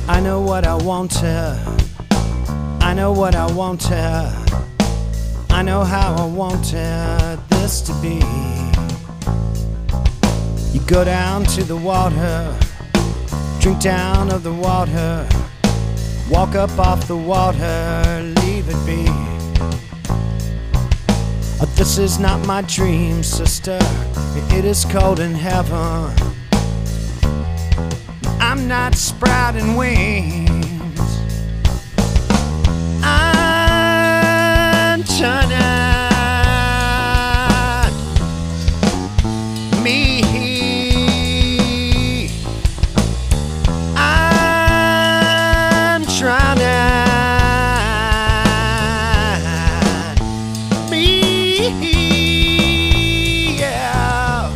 I know what I want to. I know what I want to. I know how I want this to be. You go down to the water, drink down of the water, walk up off the water, leave it be. This is not my dream, sister. It is cold in heaven. I'm not sprouting wings. I'm turning me. I'm trying me. Yeah.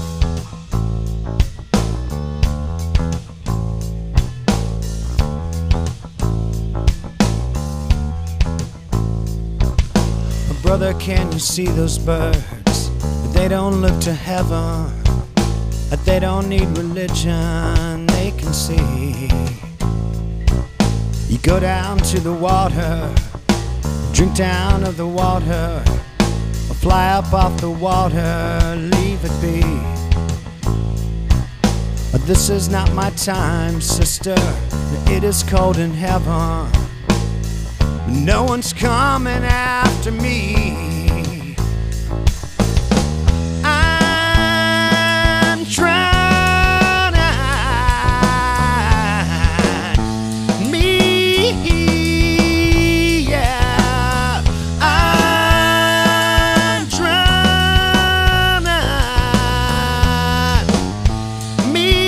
Brother, can you see those birds? They don't look to heaven. They don't need religion. They can see. You go down to the water, drink down of the water, fly up off the water, leave it be. This is not my time, sister. It is cold in heaven. No one's coming after me. I'm trying me, yeah. I'm trying me.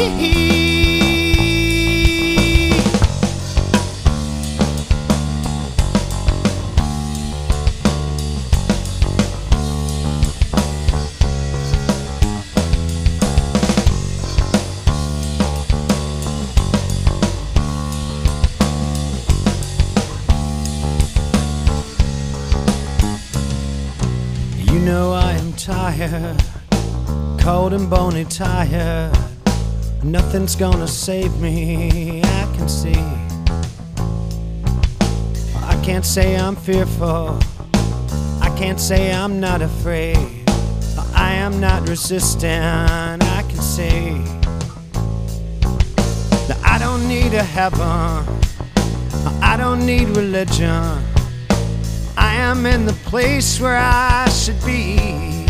You know I am tired, cold and bony tired. Nothing's gonna save me, I can see. I can't say I'm fearful, I can't say I'm not afraid. I am not resistant, I can see. That I don't need a heaven, I don't need religion. I am in the place where I should be.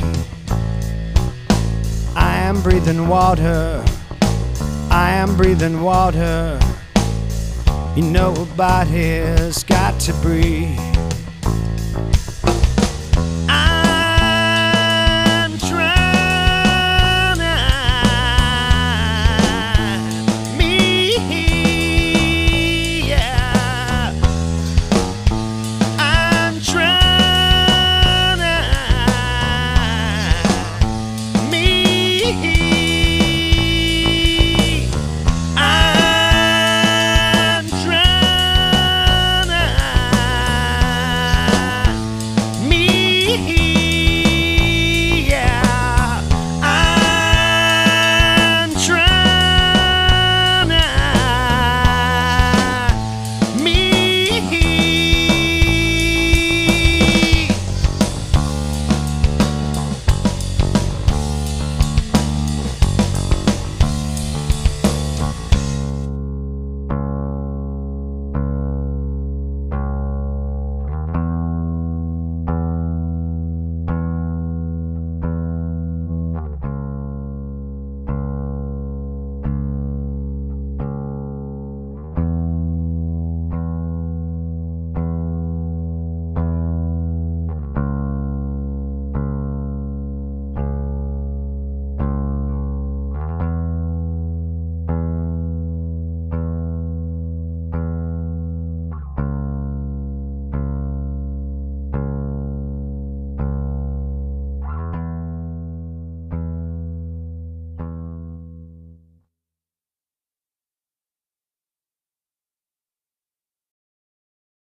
I am breathing water, I am breathing water. You know a body's got to breathe.